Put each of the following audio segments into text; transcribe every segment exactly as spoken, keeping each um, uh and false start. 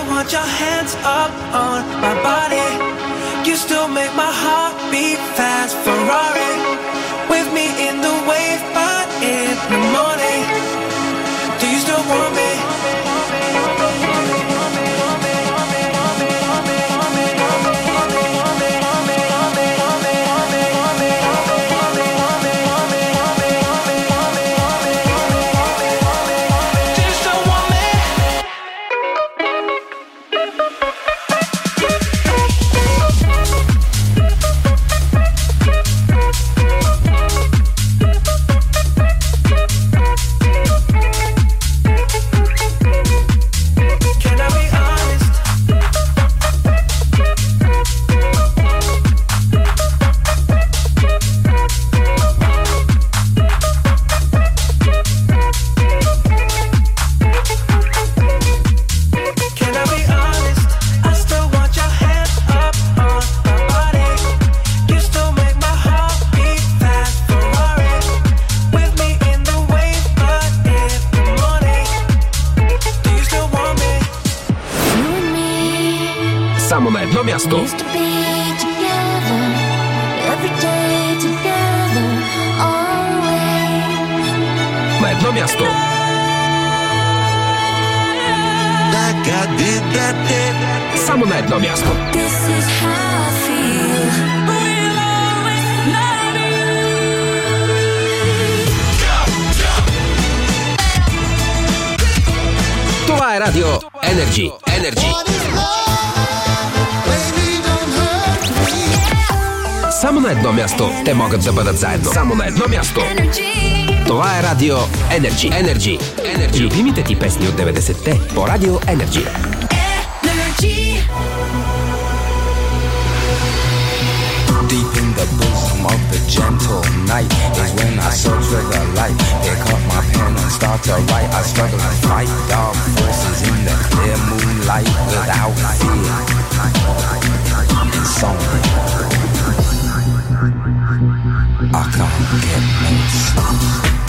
still want your hands up on my body. You still make my heart beat fast. Ferrari with me in the wave, but in the morning. Do you still want me? Само на едно място. На едно място. Само на едно място. Това е Радио Energy. Energy. Само на едно място те могат да бъдат заедно. Само на едно място. Това е Радио Energy. Energy. Energy. Любимите ти песни от деветдесетте по Радио Energy. Energy. Deep in the bosom of the gentle night is when I search for the light. Pick up my pen and start to write. I struggle to fight dark forces in the clear moonlight without fear. Insomnia. I can't get no sleep.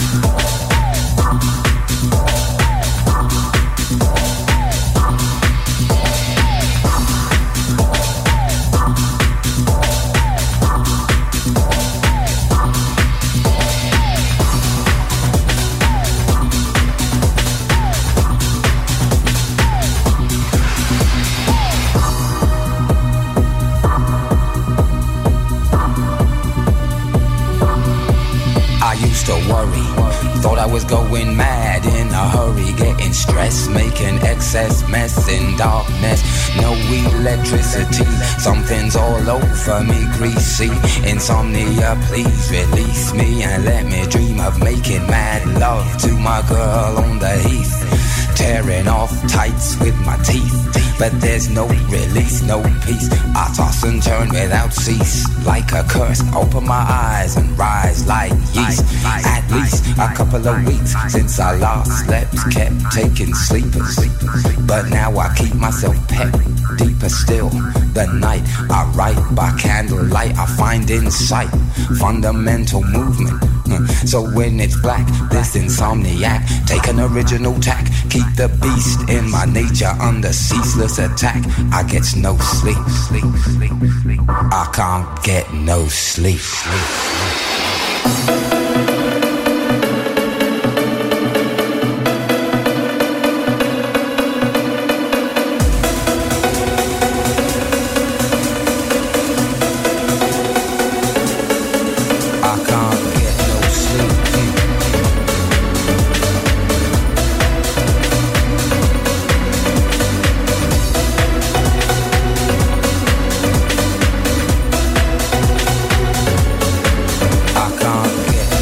To worry, thought I was going mad in a hurry, getting stressed, making excess mess in darkness. No electricity, something's all over me, greasy. Insomnia, please release me and let me dream of making mad love to my girl on the heath. Tearing off tights with my teeth, but there's no release, no peace. I toss and turn without cease, like a curse. Open my eyes and rise like yeast. At least a couple of weeks since I last slept, kept taking sleepers, but now I keep myself pet. Deeper still, the night I write by candlelight, I find insight, fundamental movement. So when it's black, this insomniac, take an original tack, keep the beast in my nature under ceaseless attack. I get no sleep, sleep, sleep, sleep. I can't get no sleep, sleep, sleep. I can't get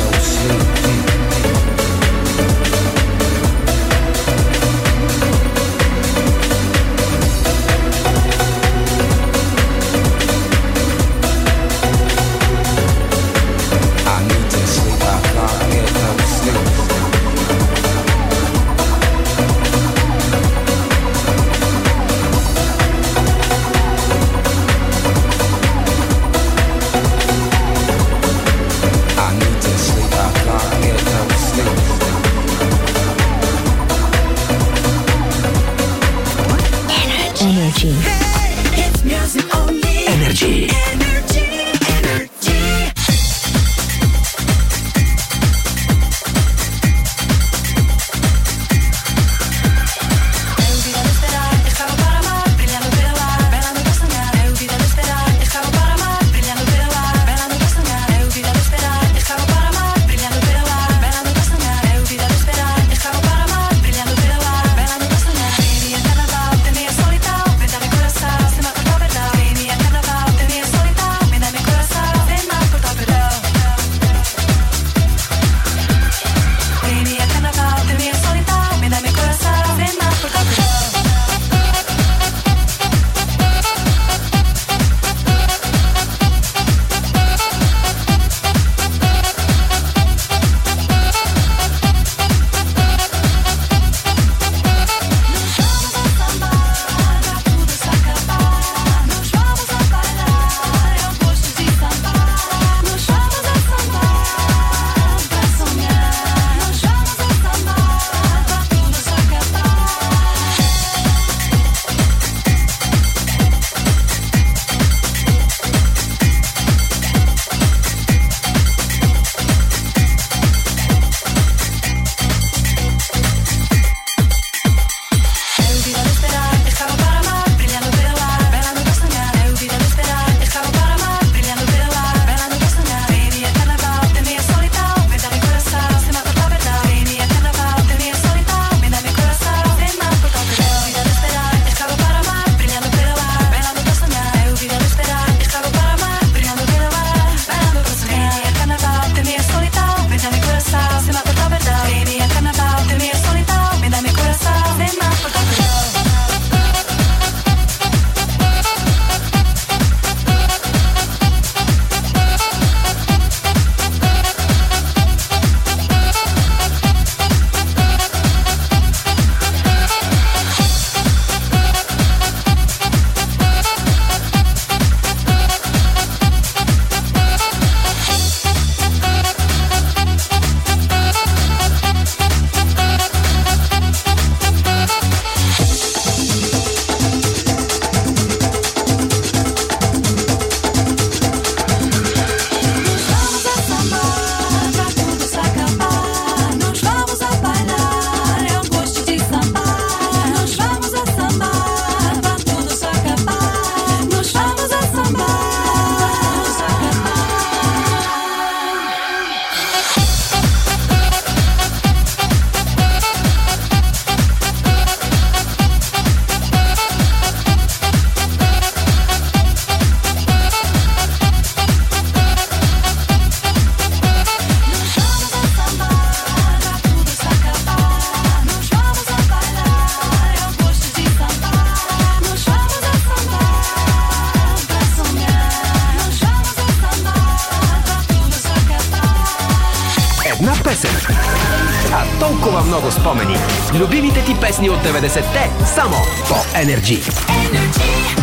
толкова много спомени. Любимите ти песни от деветдесетте само по Energy. Energy.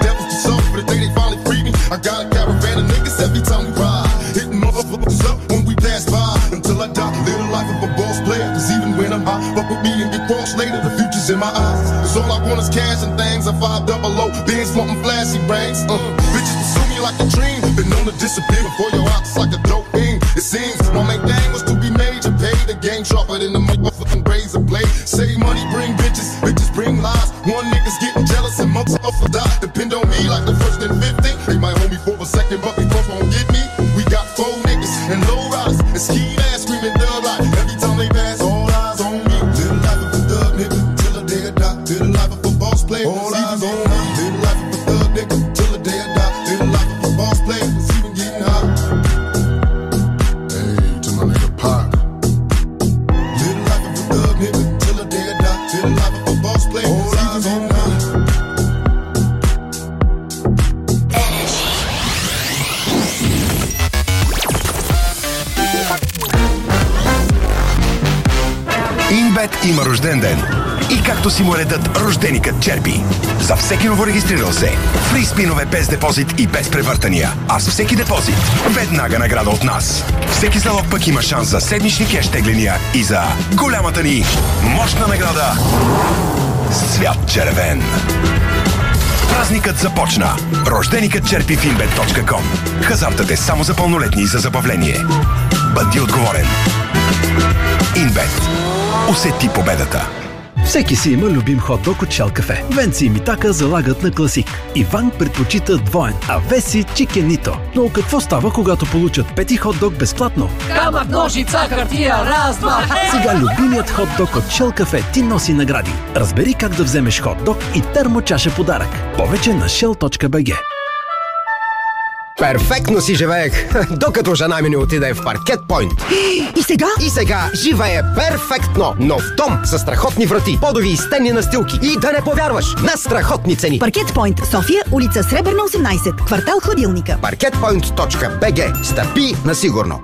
I got a caravan of niggas every time we ride. Hitting motherfuckers up when we boss later, the future's in my eyes. Cause all I want is cash and things. I five double O, being wanting flashy bangs. Uh, bitches pursue me like a dream. Been known to disappear before your ops like a dope fiend. It seems my main thing was to be major. Pay the game sharper than the motherfucking razor blade. Save money, bring bitches, bitches bring lies. One nigga's getting jealous and motherfuckers die. Depend on me like the first and fifteen. They might hold me for a second, but they both won't get me. We got four niggas and low riders and ski ass screaming thug like every time they pass. All eyes on me. Little life of a thug nigga till the day I die. Little life of a boss player. All eyes on me. Little life of a thug nigga till the day I die. Little life of a boss player. It's even getting hot. Hey, to my nigga Pac. Little life of a thug nigga till the day I die. Little life of a boss player. All eyes on me. Инбет има рожден ден. И както си му редът, рожденикът черпи. За всеки новорегистрирал се, фри спинове без депозит и без превъртания. А с всеки депозит, веднага награда от нас. Всеки залог пък има шанс за седмични кеш тегления и за голямата ни мощна награда с цвят червен. Празникът започна. Рожденикът черпи в инбет точка ком. Хазартът е само за пълнолетни и за забавление. Бъди отговорен. Инбет. Усети победата. Всеки си има любим хот-дог от Shell Cafe. Венци и Митака залагат на класик. Иван предпочита двоен, а Веси чикенито. Но какво става, когато получат пети хот-дог безплатно? Камък, ножица, хартия, раз, два. Сега любимият хот-дог от Shell Cafe ти носи награди. Разбери как да вземеш хот-дог и термочаша подарък. Повече на shell точка би джи. Перфектно си живеех, докато жена ми не отиде в Паркет Пойнт. И сега? И сега живее перфектно. Нов дом със страхотни врати, подови и стенни настилки. И да не повярваш, на страхотни цени. Паркет Пойнт, София, улица Сребърна осемнайсет, квартал Хладилника. паркет пойнт точка би джи. Стъпи на сигурно.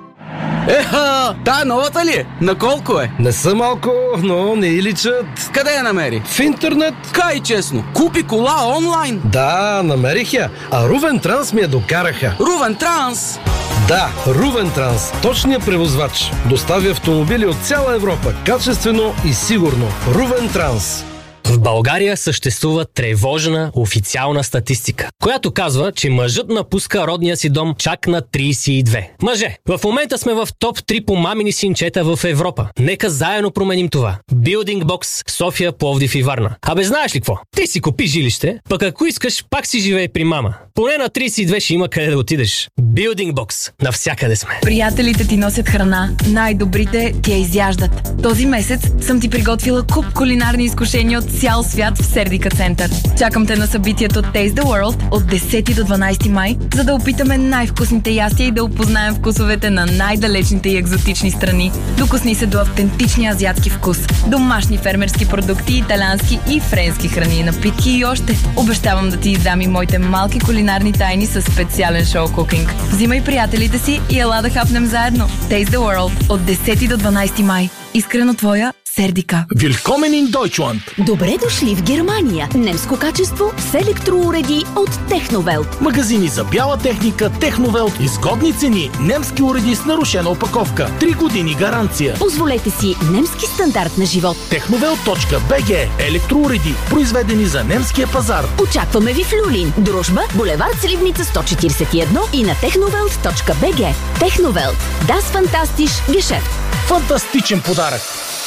Еха, та новата ли е? На колко е? Не са малко, но не и личат. Къде я намери? В интернет. Кай честно, купи кола онлайн. Да, намерих я, а Рувен Транс ми я докараха. Рувен Транс? Да, Рувен Транс, точният превозвач. Доставя автомобили от цяла Европа, качествено и сигурно. Рувен Транс. В България съществува тревожна официална статистика, която казва, че мъжът напуска родния си дом чак на трийсет и две. Мъже, в момента сме в топ три по мамини синчета в Европа. Нека заедно променим това. Building Box, София, Пловдив и Варна. Абе знаеш ли какво? Ти си купи жилище, пък ако искаш, пак си живей при мама. Поне на трийсет и две ще има къде да отидеш. Building Box. Навсякъде сме. Приятелите ти носят храна. Най-добрите ти я изяждат. Този месец съм ти приготвила куп кулинарни изкушения от цял свят в Сердика център. Чакам те на събитието Taste the World от десети до дванайсети май, за да опитаме най-вкусните ястия и да опознаем вкусовете на най-далечните и екзотични страни. Докосни се до автентичния азиатски вкус, домашни фермерски продукти, италиански и френски храни, напитки и още. Обещавам да ти издам и моите малки кулинарни тайни с специален шоу-кукинг. Взимай приятелите си и ела да хапнем заедно. Taste the World от десети до дванайсети май. Искрено твоя Сердика. Willkommen in Deutschland! Добре дошли в Германия. Немско качество с електроуреди от Техновелт. Магазини за бяла техника Техновелт. Изгодни цени. Немски уреди с нарушена опаковка. Три години гаранция. Позволете си немски стандарт на живот. техновелт точка би джи. Електроуреди, произведени за немския пазар. Очакваме ви в Люлин. Дружба, булевард Сливница сто четирийсет и едно и на техновелт точка би джи. Техновелт. Das fantastisch Geschäft. Фантастичен подарък!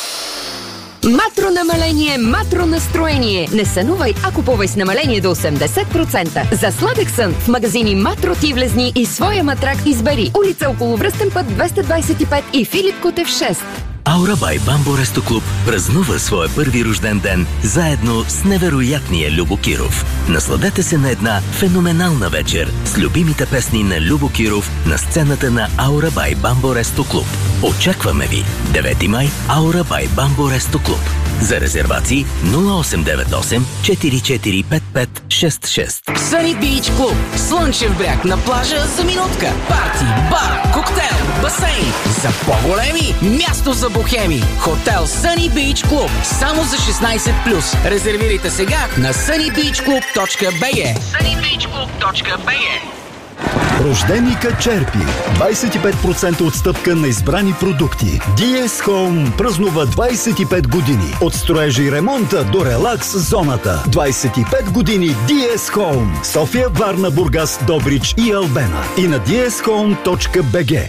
Матро намаление, матро настроение. Не сънувай, а купувай с намаление до осемдесет процента. За сладък сън в магазини Матро ти влезни и своя матрак избери. Улица Околовръстен път двеста двайсет и пет и Филип Кутев шест. Аура бай Бамбо Ресто Клуб празнува своя първи рожден ден заедно с невероятния Любо Киров. Насладете се на една феноменална вечер с любимите песни на Любо Киров на сцената на Аура бай Бамбо Ресто Клуб. Очакваме ви! девети май, Аура бай Бамбо Ресто Клуб. За резервации нула осем девет осем четири четири пет пет шест шест. Sunny Beach Club. Слънчев бряг на плажа за минутка. Парти, бар, коктейл, басейн. За по-големи място за бухеми. Хотел Sunny Beach Club. Само за шестнайсет плюс. Резервирайте сега на sunny beach club точка би джи. sunny beach club точка би джи. Рожденика черпи. двайсет и пет процента отстъпка на избрани продукти. ди ес Home празнува двайсет и пет години. От строежа и ремонта до релакс зоната. двайсет и пет години ди ес Home. София, Варна, Бургас, Добрич и Албена. И на ди ес хоум точка би джи.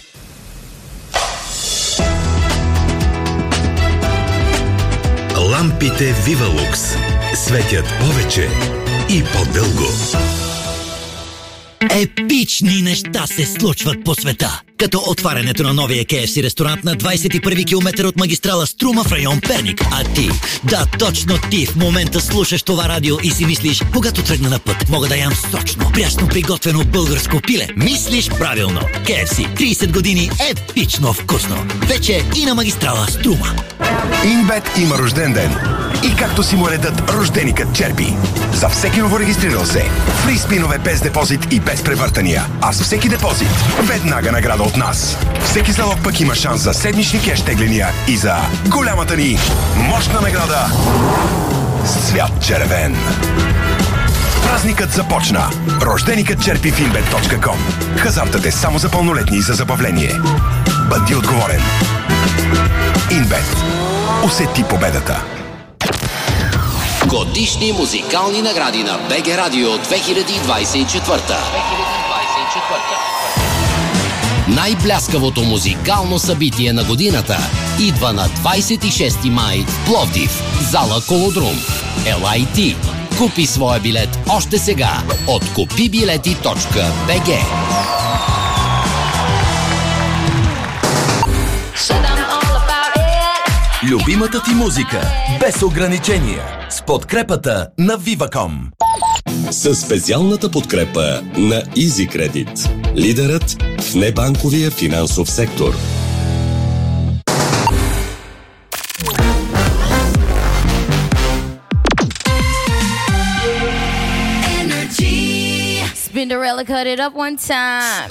Лампите Вивалукс светят повече и по-дълго. Епични неща се случват по света. Като отварянето на новия кей еф си ресторант на двайсет и първи километър от магистрала Струма в район Перник. А ти, да, точно ти в момента слушаш това радио и си мислиш, когато тръгна на път, мога да ям сочно, прясно приготвено българско пиле. Мислиш правилно. кей еф си трийсет години епично вкусно. Вече и на магистрала Струма. Инбет има рожден ден. И както си му редът, рожденикът черпи. За всеки новорегистрирал се. Фри спинове без депозит и без превъртания. А с всеки депозит веднага награда от нас. Всеки залог пък има шанс за седмични кеш тегления и за голямата ни мощна награда с цвят червен. Празникът започна. Рожденикът черпи в инбет точка ком. Хазартът е само за пълнолетни и за забавление. Бъди отговорен. Инбет. Усети победата. Годишни музикални награди на БГ Радио две хиляди двайсет и четвърта. Най-бляскавото музикално събитие на годината идва на двайсет и шести май в Пловдив, зала Колодрум. Ела и ти. Купи своя билет още сега от купи билети точка би джи. Любимата ти музика без ограничения с подкрепата на Viva.com. Със специалната подкрепа на EasyCredit, лидерът в небанковия финансов сектор. Spinderella cut it up one time.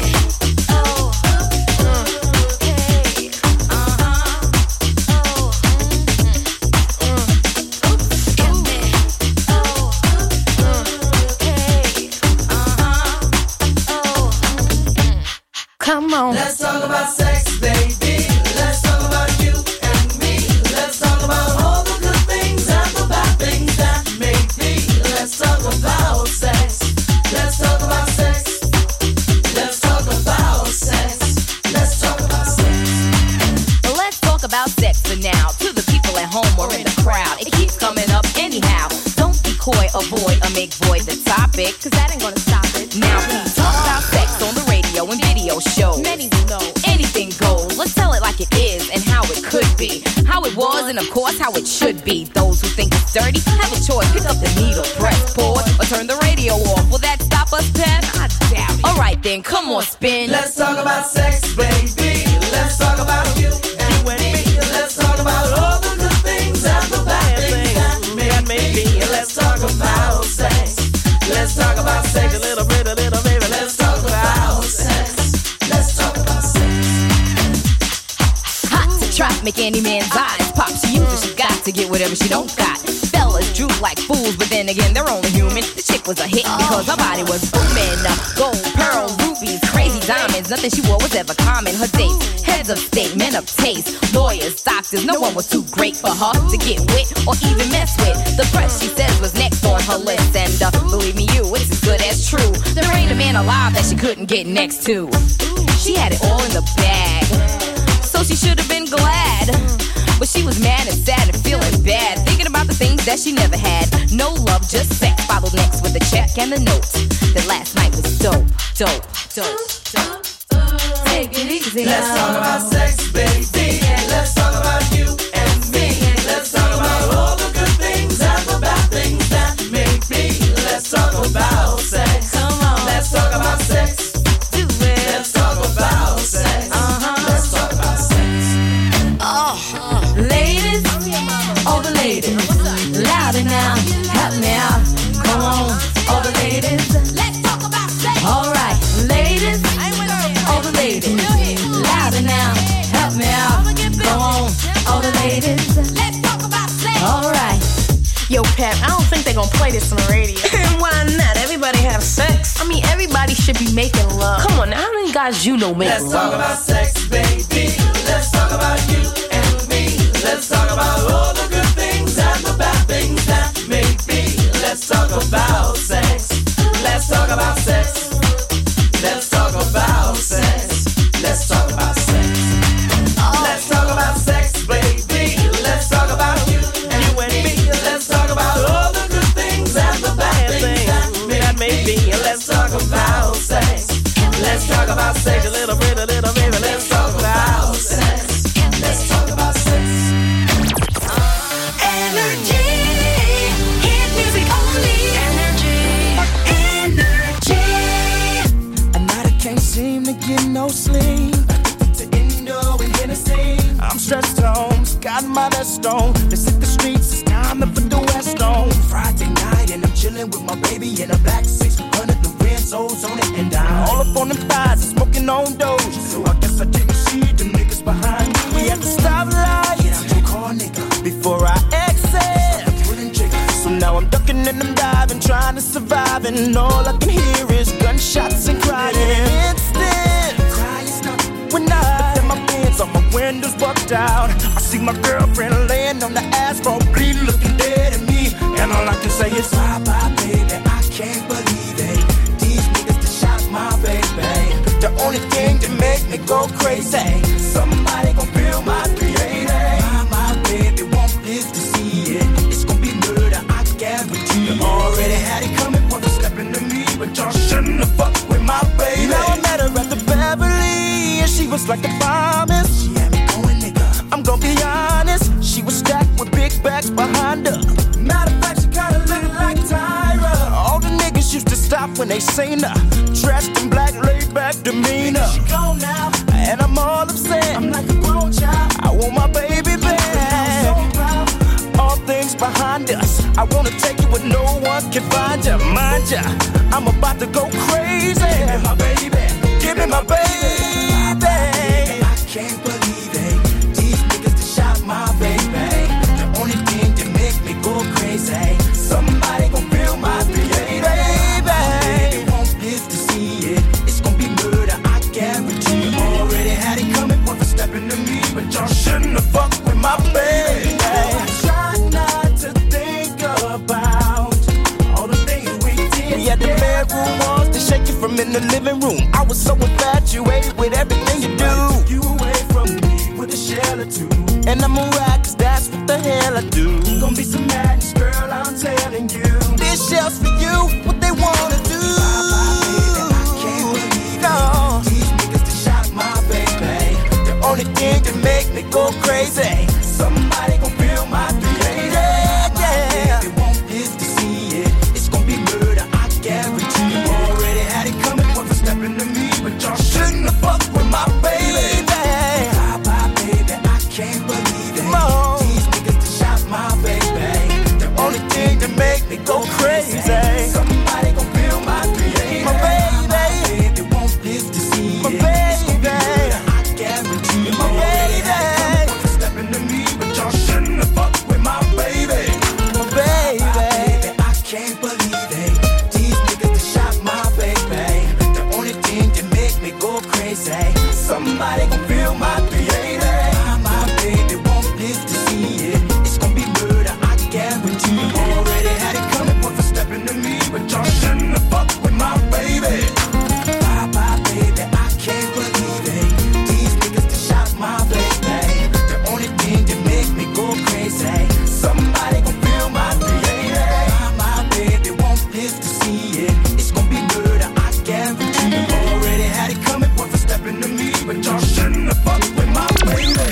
Come on. Let's talk about sex, baby. Let's talk about you and me. Let's talk about all the good things and the bad things that make me. Let's talk about sex. Let's talk about sex. Let's talk about sex. Let's talk about sex. Well, let's talk about sex for now. To the people at home or in the crowd, it keeps coming up anyhow. Don't be coy, avoid, or make void the topic, cause that ain't gonna stop it. Now please talk about sex on the radio and video shows. Many will know anything goes. Let's tell it like it is and how it could be, how it was, and of course how it should be. Those who think it's dirty have a choice. Pick up the needle, press pause, or turn the radio off. Will that stop us, Pep? I doubt it. All right then, come on, spin. Let's talk about sex, baby. Let's talk about you and me. Let's talk about all the good things and the bad things that make me. Let's talk about sex. Let's talk about sex. A little bit, a little baby. Let's talk about sex. Let's talk about sex. Hot to trap, make any man's eyes pop. She uses, she got to get whatever she don't got. Fellas droop like fools, but then again, they're only human. The chick was a hit because her body was booming. Gold, pearl, rubies, crazy diamonds. Nothing she wore was ever common. Her dates, heads of state, men of taste, lawyers, doctors. No one was too great for her to get with or even mess with. The press, she says, was next on her list. And uh, believe me, you, it's as good as true. There ain't a man alive that she couldn't get next to. She had it all in the bag, so she should have been glad. But she was mad and sad and feeling bad, thinking about the things that she never had. No love, just sex. Followed next with the check and the note. That last night was dope, dope, dope, dope. Take it easy. Let's talk about sex, baby. Let's talk about you and me. Let's talk about all the good things and the bad things that make me. Let's talk about sex. Come on. Let's talk about sex. Do it. Let's talk about sex. Uh-huh. Let's talk about sex. Oh, ladies, all the ladies, louder now, help me out. Come on, all the ladies, let's talk about sex. All right, ladies, all the ladies, louder now, they gonna play this on the radio. Why not? Everybody have sex. I mean, everybody should be making love. Come on, now, how many guys you know make Let's love? Let's talk about sex, baby. Let's talk about you and me. Let's talk about all the good things and the bad things that may be. Let's talk about sex. Let's talk about sex. Let's talk about sex. Let's talk about sex. Oh. Let's talk about sex, baby. Let's talk about you and you and me. Let's talk about all the good things and the bad things that may be. Let's talk about sex. Let's talk about sex. A little bit, a little baby. Let's talk about sex. Let's talk about sex. Energy, hit music only. Energy, energy. At night I can't seem to get no sleep. To Indo and Tennessee. I'm stressed home, got my vest on. Let's hit the streets, it's time to put the West on. Friday night and I'm chilling with my baby in a black six hundred. The Renzo's on it and I'm all up on them thighs and smoking on doge. So I guess I didn't see the niggas behind me. We had to stop light. Get out your car, nigga, before I exit. So now I'm ducking and I'm diving, trying to survive, and all I can hear is gunshots and crying. Instant when I looked at my pants on my windows bucked out, I see my girlfriend laying on the asphalt, bleeding, looking dead at me. And all I can say is bye bye, baby. I can't believe it. These niggas that shot my baby. The only thing that make me go crazy. Somebody gon' feel my three eighty. My, my baby won't live to see it. It's gon' be murder, I guarantee. You already had it coming, wanna step into me, but y'all shouldn't have fucked with my baby. Now I met her at the Beverly, and she was like the promise. She had me going, nigga. I'm gon' be honest, she was stacked with big bags behind her. Matter of fact, she kinda looked like Tyra. All the niggas used to stop when they seen her, dressed in black, laid back demeanor. She gone now, and I'm all upset. I'm like a grown child. I want my baby back. All things behind us, I wanna take you where no one can find you. Mind ya, I'm about to go crazy. Give me my baby, give me my baby. I can't believe it. These niggas that shot my baby. The only thing that make me go crazy. Somebody gon' feel my three eighty. Baby, won't live to see it. It's gon' be murder, I guarantee. Already had it coming, one for stepping to me, but y'all shouldn't have fucked with my baby. Try not to think about all the things we did. We had the bedroom walls to shake it from in the living room. I was so infatuated with everything you do. You away from me with a shell or two. And I'm a rock, cause that's what the hell I do. Gonna be some madness, girl, I'm telling you. This shell's for you, what they wanna do. I can't believe no. It. These niggas that shot my baby. The only thing that make me go crazy. Somebody gon' feel my three eighty. Yeah, they won't live to see it. It's gon' be murder, I guarantee. You already had it coming, one for stepping to me, but y'all shouldn't have fucked with my baby. Bye bye, baby, I can't believe it. These niggas that shot my baby. The only thing that make me go crazy. Somebody gon' feel my three eighty. My baby, they won't live to see it. My baby, it's gon' be murder, I guarantee. My baby, one for stepping to me, but y'all shouldn't have fucked with my baby. My baby, I can't believe it. These niggas that shot my baby. The only thing that make me go crazy. Somebody gon' feel my three eighty. My baby won't live to see it. It's gon' be murder, I guarantee. Already had it coming, one for stepping to me, but y'all shouldn't have fucked with my baby. Bye bye, baby, I can't believe it. These niggas that shot my baby. The only thing that make me go crazy. Somebody gon' feel my three eighty. My baby won't live to see it. It's gon' be murder, I guarantee. Already had it coming, one for stepping to me, but y'all shouldn't have fucked with my baby.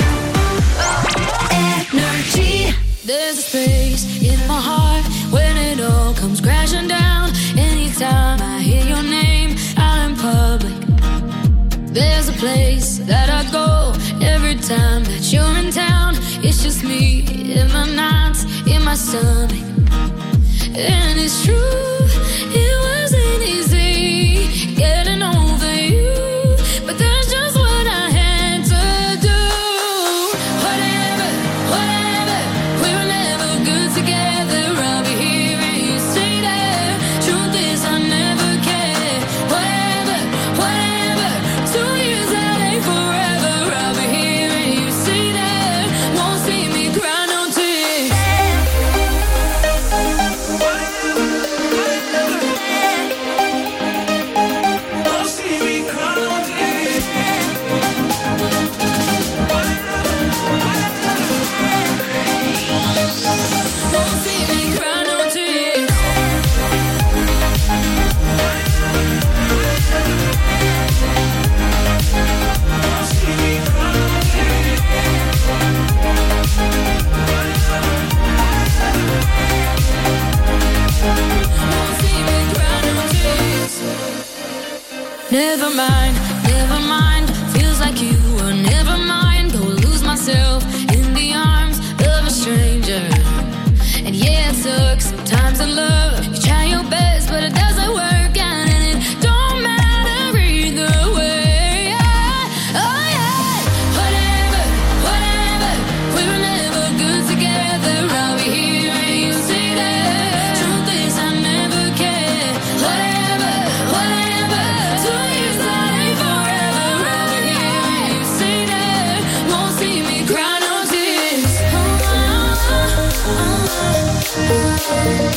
Energy. There's a space in my heart when it all comes crashing down. Anytime I hear your name out in public, there's a place that I go every time that you're in town. It's just me in my nights, in my stomach. And it's true, it wasn't easy getting over you, but that's just what I had to do. Whatever, whatever, we were never good together. I'll be here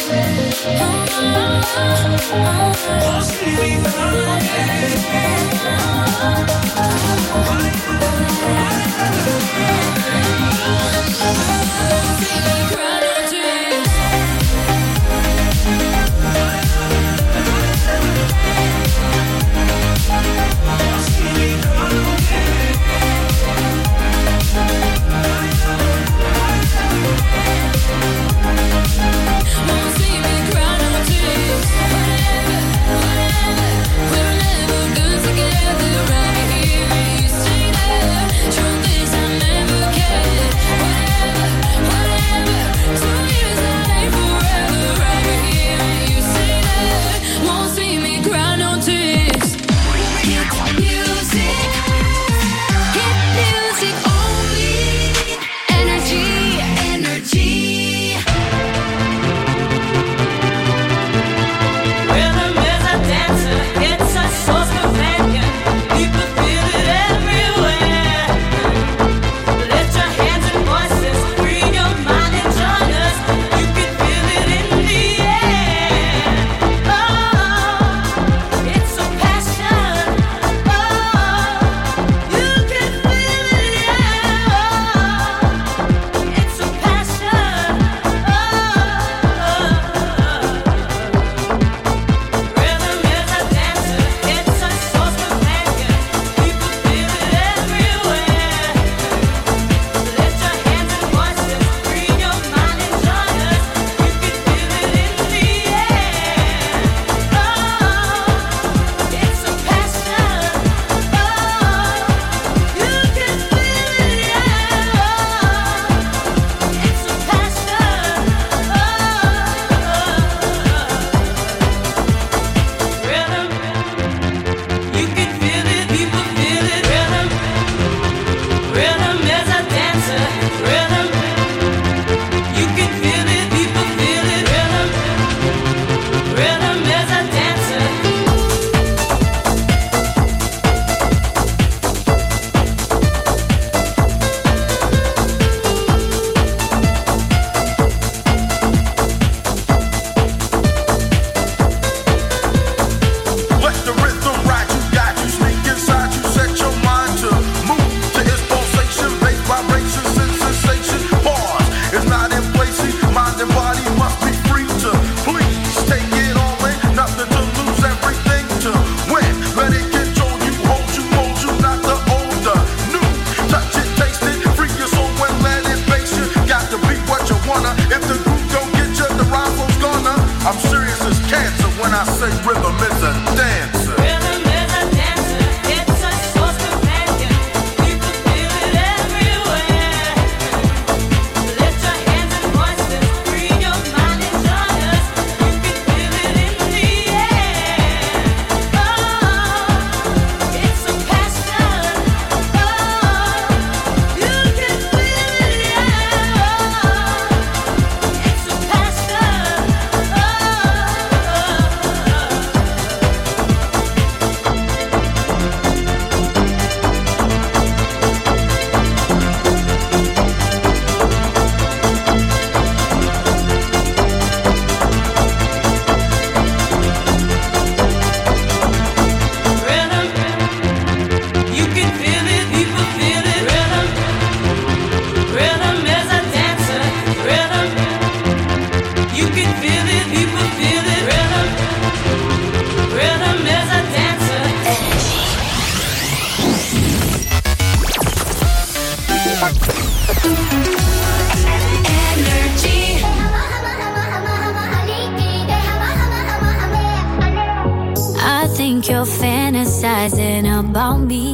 You're fantasizing about me.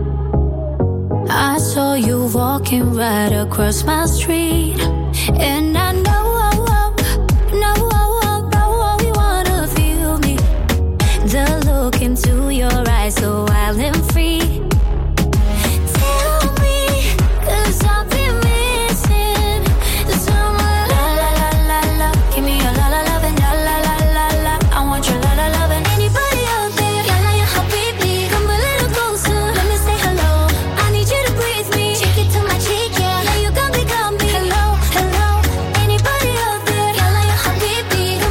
I saw you walking right across my street, and I know, know, know, know you wanna feel me. The look into your eyes, so wild and free. Tell me, 'cause I've been missing someone. La la la la la, give me a la la love and la la la la la. I want your la la love and anybody out there. Yalla ya habibi, come a little closer. Let me say hello. I need you to breathe me. Take it to my cheek, yeah. Now you got me, got me. Hello, hello. Anybody out there? Yalla ya habibi, come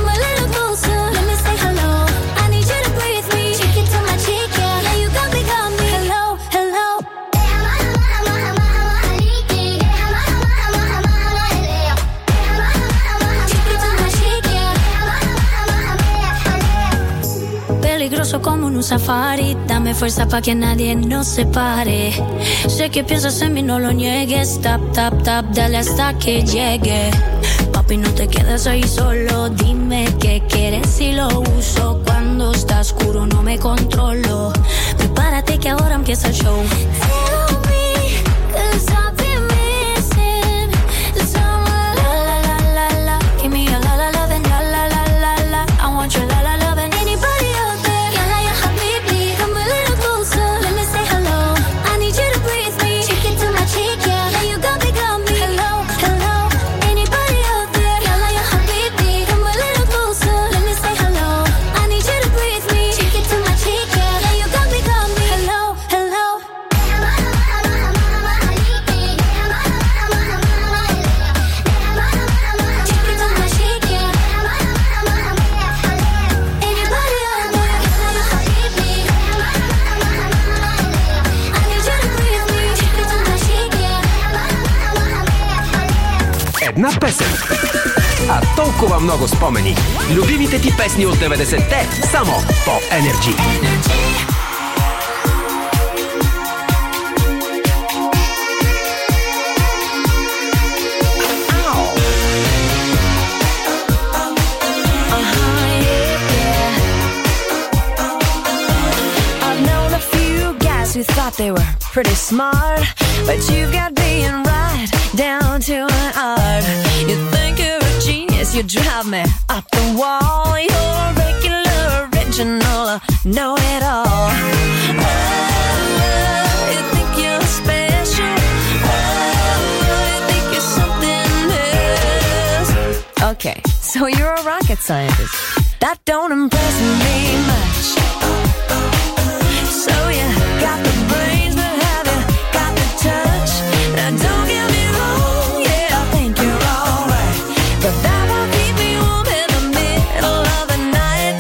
siento como en un safari. Dame fuerza pa' que nadie nos separe. Sé que piensas en mí, no lo niegues. Tap, tap, tap, dale hasta que llegue. Papi, no te quedes ahí solo. Dime qué quieres y lo uso. Cuando está oscuro no me controlo. Prepárate que ahora empieza el show. Tell me, 'cause I've been missing someone. La, la, la, la, la. Give me a la, la, la, then la, la, la, la, la. I want your la, la, la, then anybody out there. Yalla, ya habibi, come a little closer. Let me say hello. I need you to breathe me. Cheek it to my cheek, yeah. Now you got me, got me. Hello, hello. Anybody out there? Yalla, ya habibi, come a little closer. Let me say hello. I need you to breathe me. Cheek it to my cheek, yeah. Now you got me, got me. Hello, hello. Една песен, а толкова много спомени. Любимите ти песни от деветдесетте само по Energy. Who thought they were pretty smart, but you've got being right down to an art. You think you're a genius, you drive me up the wall. You're regular, original, know it all. Oh, you think you're special. Oh, you think you're something else. Okay, so you're a rocket scientist. That don't impress me much. So you got the brains, but have you got the touch? Now don't get me wrong, yeah, I think you're alright, but that won't keep me warm in the middle of the night.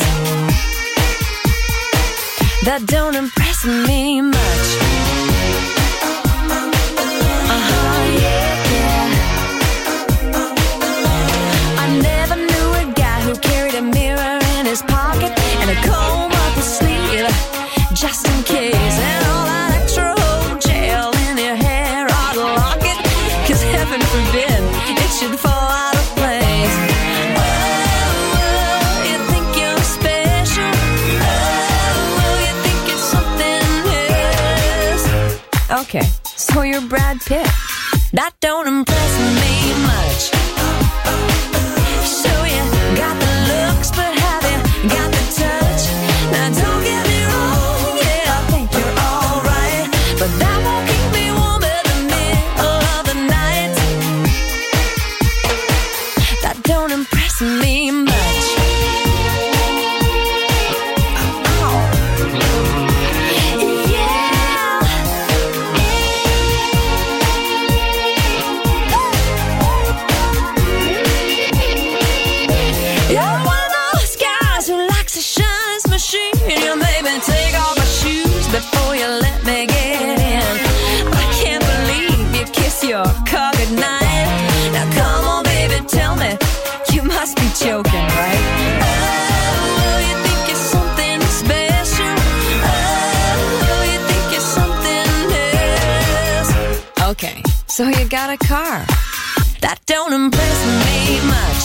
That don't impress me much. Uh-huh, yeah, yeah. I never knew a guy who carried a mirror in his pocket and a comb up his sleeve, just in case, and all that extra old gel in your hair ought to lock it, 'cause heaven forbid it should fall out of place. Oh, you think you're special. Oh, you think you're something else. Okay, so you're Brad Pitt. That don't impress me much. So you got the looks, but have you got the touch? Now don't get me wrong, but that won't keep me warm in the middle of the night. That don't impress me much. Oh. Yeah. You're one of those guys who likes to shine his machine. You made me take off my shoes before you let me get in. I can't believe you kiss your car goodnight. Now come on, baby, tell me, you must be joking, right? Oh, you think you're something special. Oh, you think you're something else. Okay, so you got a car. That don't impress me much.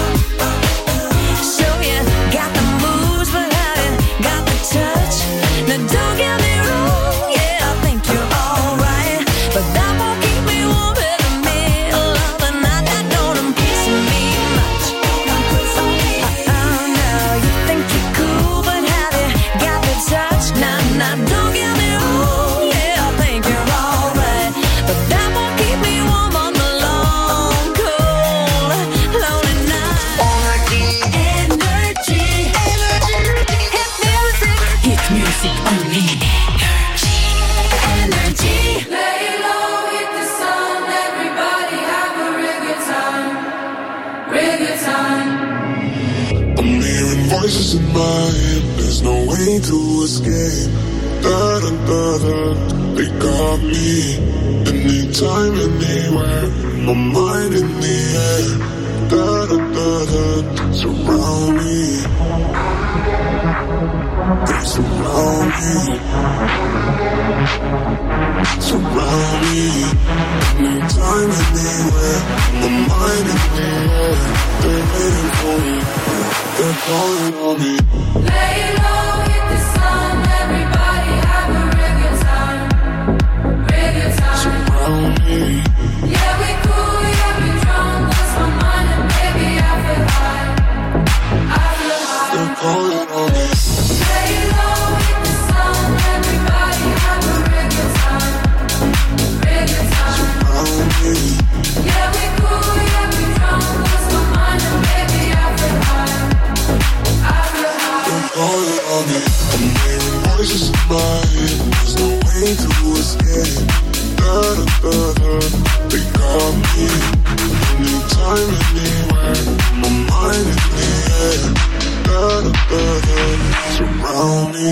So you got the moves, but have you got the touch? Now don't get me wrong, yeah, I think you're alright, but that won't keep me warm in the middle of the night. That don't impress me much. Oh no, you think you're cool, but have you got the touch? Now, now don't get me wrong, yeah, I think you're alright, but that won't keep me warm on the long, cold, lonely night. Energy, energy, hit music, hit music only. Energy. Lay low, hit the sun, everybody have a real good time, real good time. I'm hearing voices in my head, there's no way to escape. Da da da da, they got me. Anytime, anywhere, my mind in the air. Da da da da, surround me. There's a Surround me, anytime, anywhere. My mind in the air, they're waiting for me. They're calling on me. Lay low, hit the sun. Everybody have a real good time. Real good time. Surround me. Yeah, we cool, yeah, we drunk. Lost my mind and baby, I feel high. I feel high. They're calling on me. Lay low, hit the sun. Everybody have a real good time. Real good time. Surround me. Yeah, we cool, yeah, we drunk. Lost my mind and baby, I feel high. I feel high. They're calling on me. I'm hearing voices in my head. There's no way to escape. Da da da da. They got me. Anytime, anywhere. My mind in the air. Da da da da. Surround me.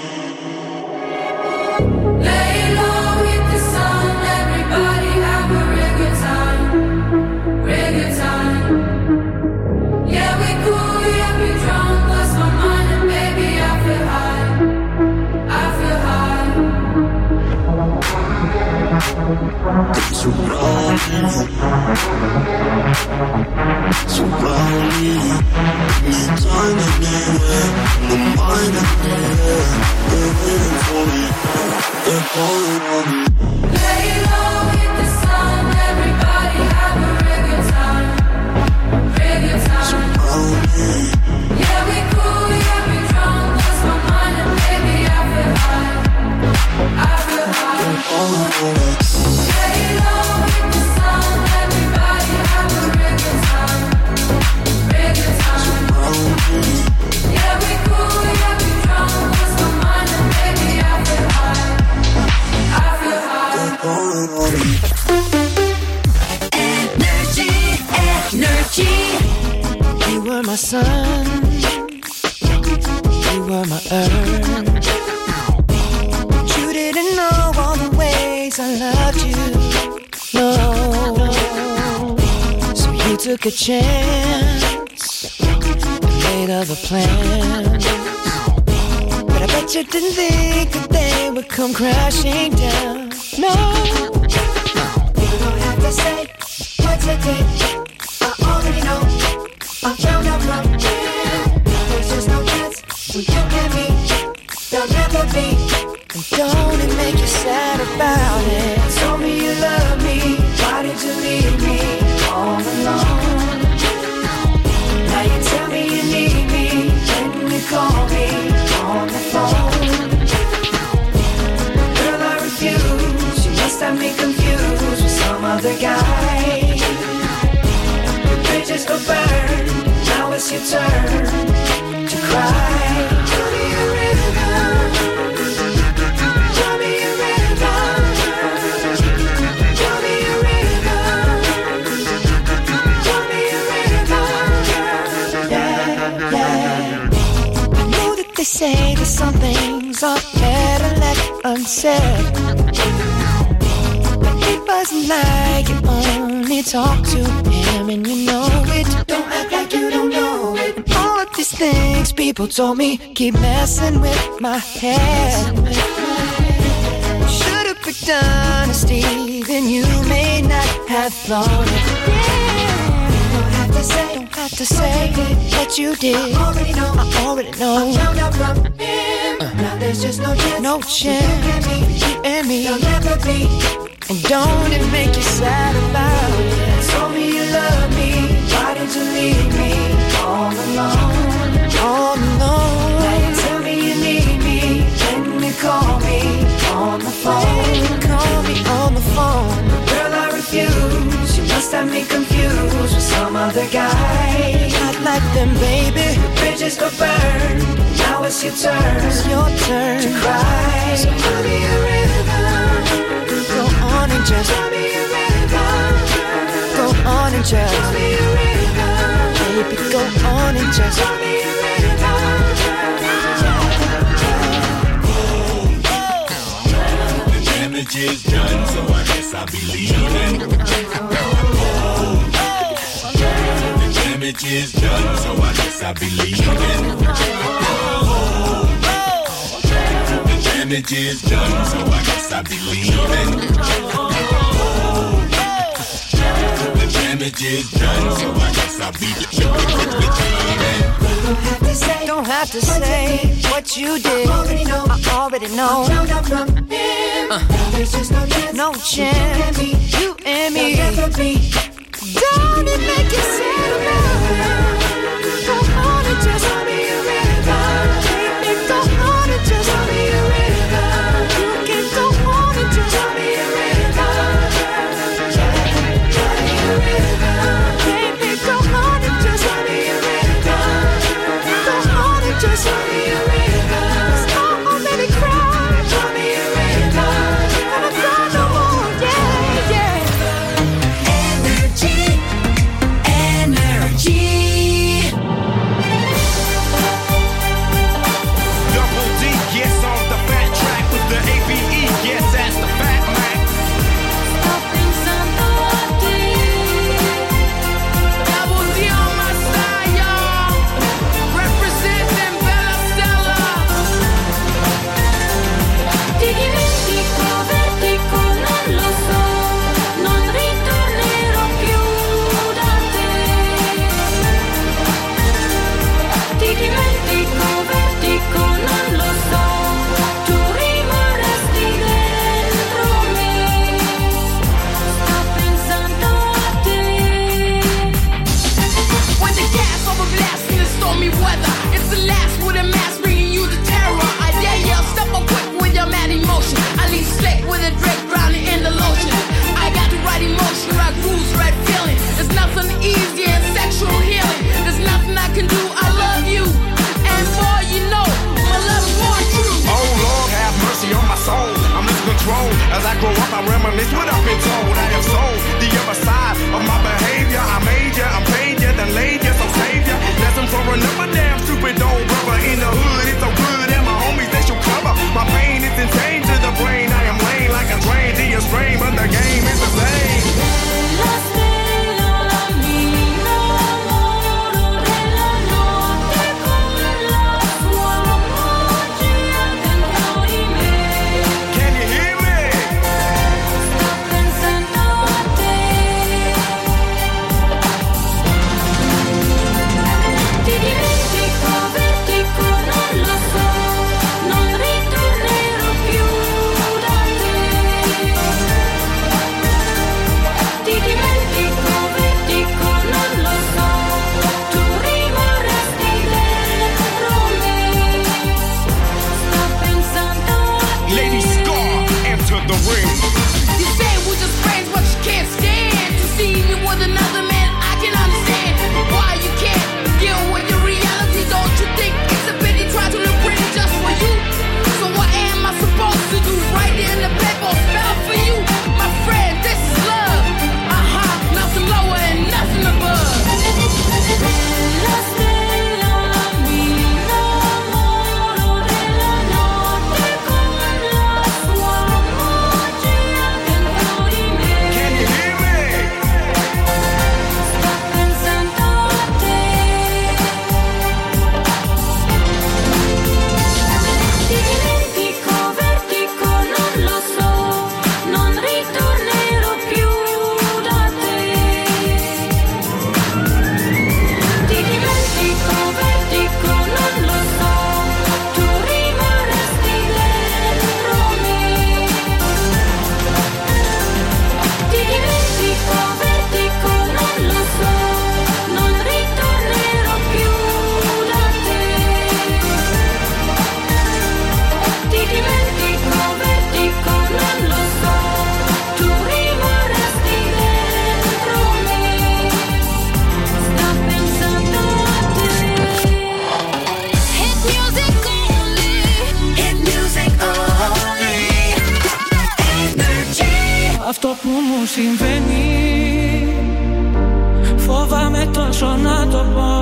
Lay low, hit the sun. Everybody have a real good time. Real good time. Yeah, we cool, yeah, we drunk. Lost my mind and baby, I feel high. I feel high. Surround me. Surround me. Anytime, anywhere. My mind in the air. They're waiting for me. They're calling on me. Lay low, hit the sun. Everybody have a real good time. Real good time. Surround me. Yeah, we cool, yeah, we drunk. Lost my mind and baby, I feel high. I feel high. They're calling on me. Lay low, hit the sun. Everybody have a real good time. Real good time. Surround me. Yeah, we cool, yeah, we drunk. Lost my mind and baby, I feel high. I feel high. They're calling on me. Energy, energy. You were my sun. You were my earth. You didn't know all the ways I loved you. No. So you took a chance and made other plans. But I bet you didn't think that they would come crashing down. No. You don't have to say what's it did. I already know. I found out from him. There's just no chance when you and me. There'll never be. And don't it make you sad about it? Told me you love me. Why did you leave me all alone? Now you tell me you need me. When you call me on the phone. Girl, I refuse. You must have me confused with some other guy. Your bridges go burn. Now it's your turn to cry. Tell me a rhythm. Tell me a rhythm. Tell me a rhythm. Tell me a rhythm. Yeah, yeah. I know that they say that some things are better left unsaid. But it wasn't like you only talk to him and you know it. Don't act like you don't know it. And all of these things people told me keep messing with my head. Should've picked honesty, then you may not have thought it. Yeah. Don't have to say, don't have to say that you did. I already know, I already know. I found out from him. Uh. Now there's just no chance, no chance. You and me, you'll never be. And don't it make you sad about it? Told me you love me. Why did you leave me all alone? All alone. Now you tell me you need me. When you call me on the phone. Call me on the phone. Girl, I refuse. You must have me confused with some other guy. Not like them, baby. The bridges go burn. Now it's your turn. It's your turn to cry. So tell me a rhythm. Go on and just tell me a rhythm. Go on and just tell me a rhythm. Baby, go on and just tell me a rhythm. The damage is done, so I guess I'll be leaving. The damage is done, so I guess I'll be leaving. The damage is done, so I guess I be leaving. The damage is done, so I guess I be leaving. Don't have to say what you did. I already know. I already know. Uh, no chance. You and me. Don't it make you sad now? Go on and just tell me you're ready. Go on and just tell me you're ready. You can go on and just tell me you're ready. Baby, go on and just tell me you're ready. Go on and just tell me you're ready. I already cried. Tell me you're ready. And I cry no more. Yeah, yeah. Energy, energy. Double D, yes, on the fat track with the A B E, yes, that's the fat Mac. Sto pensando a te. Double D on my side, y'all. Representing Bella Stella. Ti dimentico, vertico, non lo so. Non ritornerò più da te. Ti dimentico, vertico, non lo so. Tu rimarresti dentro me. Sto pensando a te. When the gas over blast in the stormy weather, it's the last with a mask bringing you the terror. I dare you, step up quick with your mad emotion. I leave slick with a Drake drowning in the lotion. I got the right emotion, right grooves, right feeling. There's nothing easy in sexual healing. There's nothing I can do. I love you, and boy, you know my love is more true. Oh Lord, have mercy on my soul. I'm losing control. As I grow up, I reminisce what I've been told. I have sold the other side of my behavior. I made ya, I'm paid ya, then laid ya, so save ya. Lesson for another damn stupid old brother in the hood. It's so good, and my homies they should cover. My pain is insane to the brain. I am lame like a train to your strain, but the game is the same. La stella mia, l'amore della notte come la sua magia dentro di me. Can you hear me? Sto pensando a te. Ti dimentico, vertico, non lo so. Non ritornerò più da te. Ti dimentico, vertico, non lo so. Tu rimarresti dentro me. Sto pensando a te. Lady Scar, enter the ring. You say we're just friends, but you can't stand to see me with another man. I can understand why you can't deal with your reality. Don't you think it's a pity? Try to look pretty just for you. So what am I supposed to do? Right in the paper, spell for you, my friend. This is love. Uh huh. Nothing lower and nothing above. La stella mia, l'amore della notte come la sua magia dentro di me. Can you hear me? Sto pensando a te. Ti dimentico, vertico, non lo so. Non ritornerò più da te. Ti dimentico, vertico, non lo so. Tu rimarresti dentro me. Ti dimentico, vertico, non lo so. Non ritornerò più da te. Ti dimentico, vertico, non lo so. Tu rimarresti dentro me. Sto pensando a te. Hit music only. Hit music only. Energy. Αυτό που μου συμβαίνει φοβάμαι τόσο να το πω.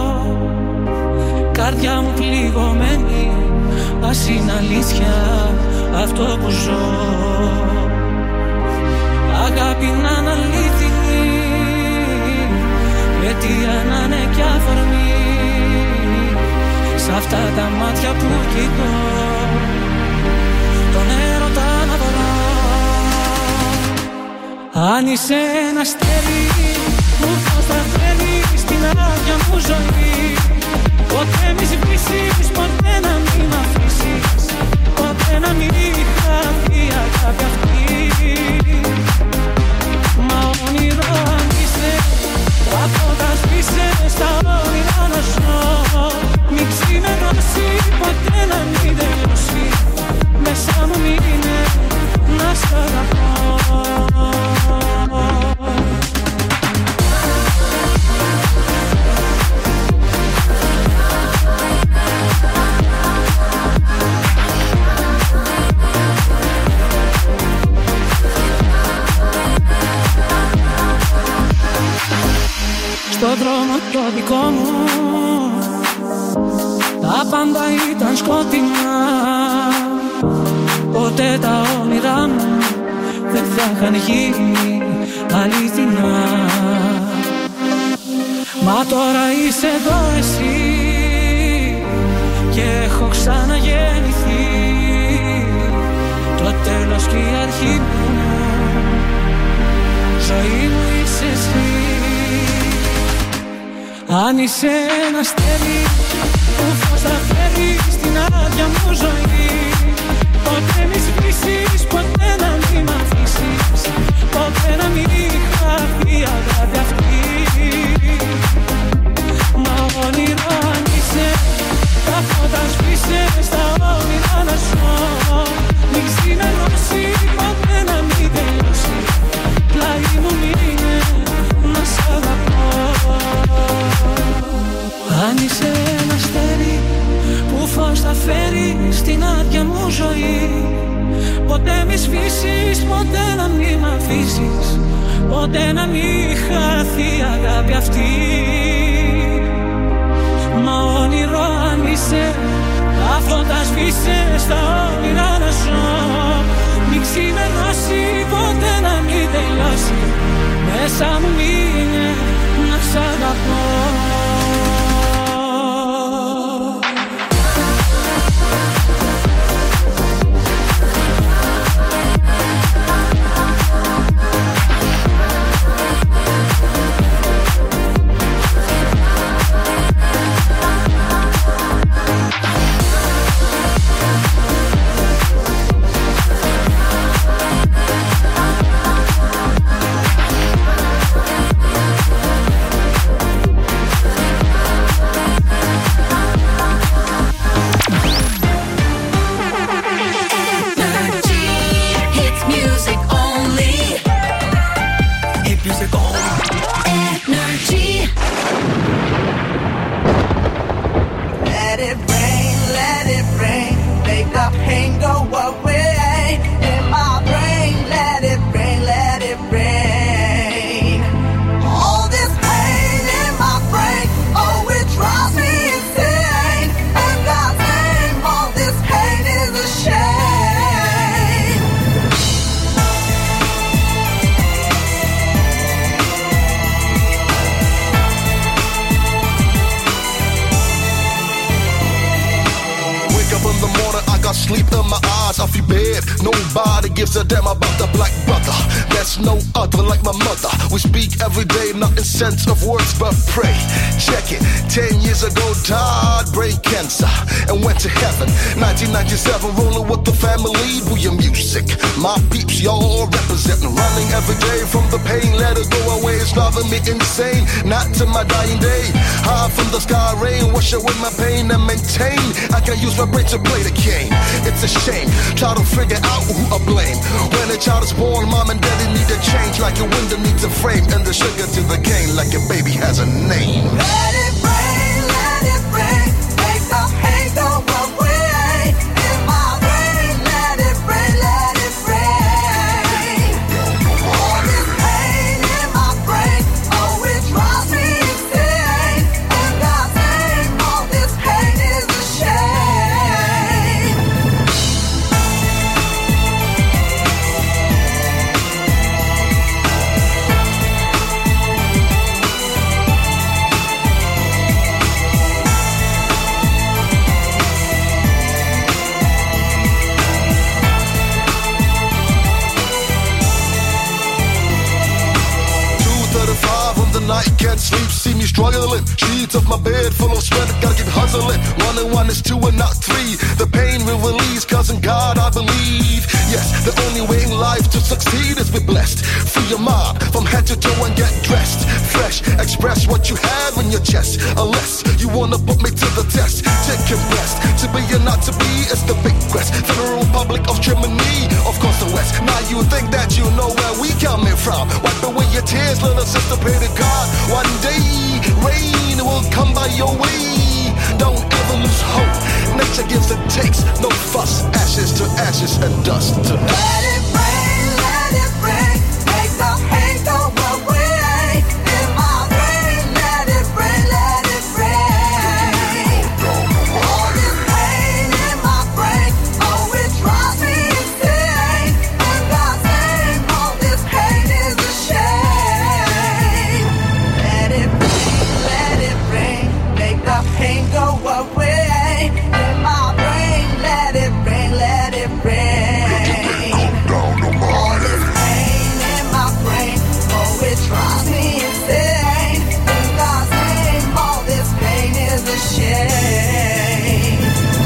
Καρδιά μου πληγωμένη, ας είναι αλήθεια αυτό που ζω. Αγάπη να είναι αλήθινη, αιτία να είναι κι αφορμή. Σ' αυτά τα μάτια που κοιτώ Αν είσαι ένα αστέρι που φως θα φέρει στην άδεια μου ζωή, ποτέ μη σβήσεις, ποτέ να μην μ' αφήσεις, ποτέ να μην χαθεί η αγάπη αυτή. Μα όνειρο αν είσαι, τα φώτα σβήσε, στα όνειρα να ζω. Μη ξημερώσει, ποτέ να μην τελειώσει, μέσα μου μείνε να σ' αγαπώ. Στον δρόμο το δικό μου τα πάντα ήταν σκοτεινά, ποτέ τα όνειρά μου δεν θα είχαν γίνει αληθινά. Μα τώρα είσαι εδώ εσύ και έχω ξαναγεννηθεί, το τέλος και η αρχή μου, ζωή μου είσαι εσύ. Αν είσαι ένα αστέρι που φως θα φέρει στην άδεια μου ζωή, ποτέ μη σβήσεις, ποτέ να μην μ' αφήσεις, ποτέ να μην χαθεί η αγάπη αυτή. Μα όνειρο αν είσαι, τα φώτα σβήσε, στα όνειρα να ζω. Μην ξημερώσει, ποτέ να μην τελειώσει, πλάι μου μείνε να σ' αγαπώ. Αν είσαι ένα αστέρι που φως θα φέρει στην άδεια μου ζωή, ποτέ μη σβήσεις, ποτέ να μην μ' αφήσεις, ποτέ να μην χαθεί η αγάπη αυτή. Μα όνειρο αν είσαι, τα φώτα σβήσε, στα όνειρα να ζω. Μη ξημερώσει, ποτέ να μην τελειώσει, μέσα μου μείνε να σ' αγαπώ. Sleep in my eyes off your bed. Nobody gives a damn about the black brother. There's no other like my mother. We speak every day, not in sense of words, but pray. Check it. Ten years ago, died brain cancer and went to heaven. nineteen ninety-seven, rolling with the family. We your music, my peeps, y'all representing. Running every day from the pain, let it go away. It's driving me insane, not to my dying day. High from the sky, rain, wash away my pain and maintain. I can use my brain to play the game. It's a shame, try to figure out who I blame. When a child is born, mom and daddy need to change. Like a window needs a frame, and the sugar to the cane. Like a baby has a name. Let it rain, let it rain, make the pain go away. In my brain, let it rain, let it rain. All this pain in my brain, oh it drives me insane. And God's name, all this pain is a shame. can't sleep, see me struggling. Sheets of my bed full of sweat, gotta keep hustling. One and one is two and not three. The pain will release, cause in God I believe. Yes, the only way in life to succeed is be blessed. Free your mind from head to toe and get dressed. Fresh, express what you have in your chest. Unless you wanna put me to the test. Take your best, to be or not to be is the big quest. Federal Republic of Germany, of course the West. Now you think that you know where we coming from. Wipe away your tears, little sister, pray to God. One day, rain will come by your way. Don't ever lose hope. Nature gives and takes, no fuss. Ashes to ashes and dust to dust. Let it rain, let it rain, make the hate go away. In my brain, let it rain, let it rain. All this pain in my brain, oh it drives me insane. In God's name, all this pain is a shame. Let it rain, let it rain, make the pain go away. In my brain, let it rain, let it rain. All this pain in my brain, oh it drives me insane. In God's name, all this pain is a shame.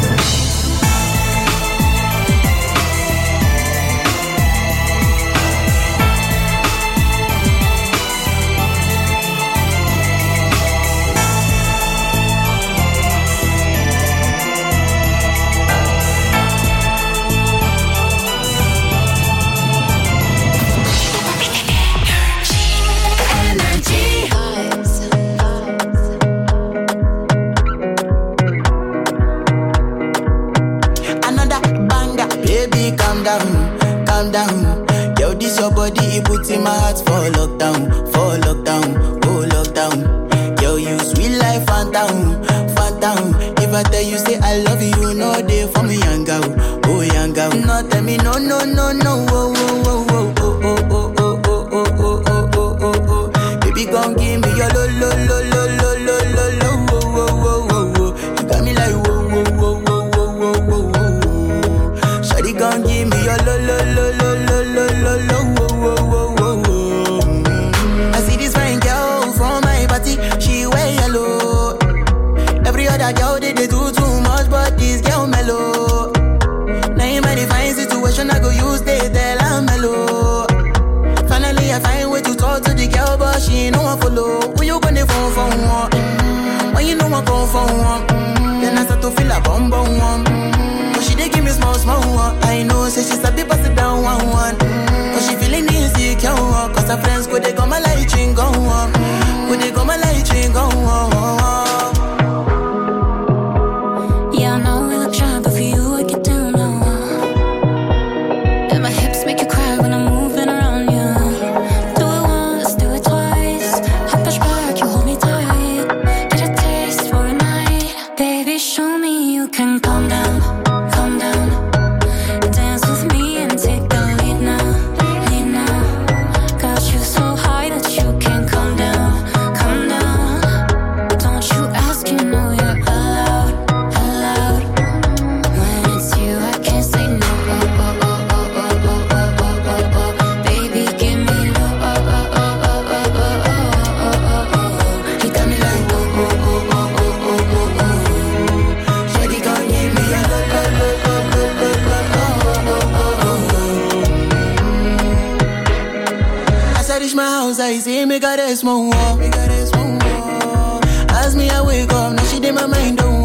Another banger, baby, calm down, calm down. Yo, this your body, it puts in my heart for lockdown, for lockdown, oh lockdown. Yo, you sweet life, phantom, phantom. If I tell you say I love you, no day for me, young girl, oh young girl. No tell me no, no, no, no, oh, oh, oh, oh, oh, oh, oh, oh, oh, oh, oh, oh, oh, oh. Baby, gon' give me your lo, lo, lo, lo, lo, lo, lo, lo, oh, oh, oh, oh, oh. You got me like whoa, whoa, whoa, whoa, whoa, whoa, whoa, whoa. Shawty gon' give me your lo, lo, lo, lo, lo, lo, lo, lo, whoa, whoa, whoa, whoa. Mm. I see this fine girl from my party, she wear yellow. Every other girl they, they do too much, but this girl mellow. Now in my fine situation, I go use they tell I'm mellow. Finally, I find way to talk to the girl, but she ain't no one follow. Who you gonna phone for one? Mm-hmm. When you know I come for one, mm-hmm. Then I start to feel a bum bum one. Mm-hmm. But she dey give me small small one. I know, say she's a bit pass it down one one. Mm-hmm. But she feeling insecure, cause her friends go they go my light ring go on. Go they go my light ring go on. Yeah, I know we look shy, but for you I get down low. And my hips make you cry when I'm moving around you. Do it once, do it twice. I push back, you hold me tight. Get a taste for a night. Baby, show me you can calm down, calm down. Dance with me and take the lead now, lead now. Got you so high that you can't calm down, calm down. Don't you ask, you know you're allowed, allowed. When it's you, I can't say no. Oh, oh, oh, oh, oh, oh, oh, oh, oh. Baby, give me low. Oh, oh, oh, oh, oh, oh, oh, oh, oh. You got me like oh, oh, oh, oh, oh, oh, oh, oh. Shawty gon' give me a low, low, low, low, low, low, oh, oh, oh, oh. As I reach my house, I see me got a small wall. Me got a small wall. As me I wake up, now she did my mind don't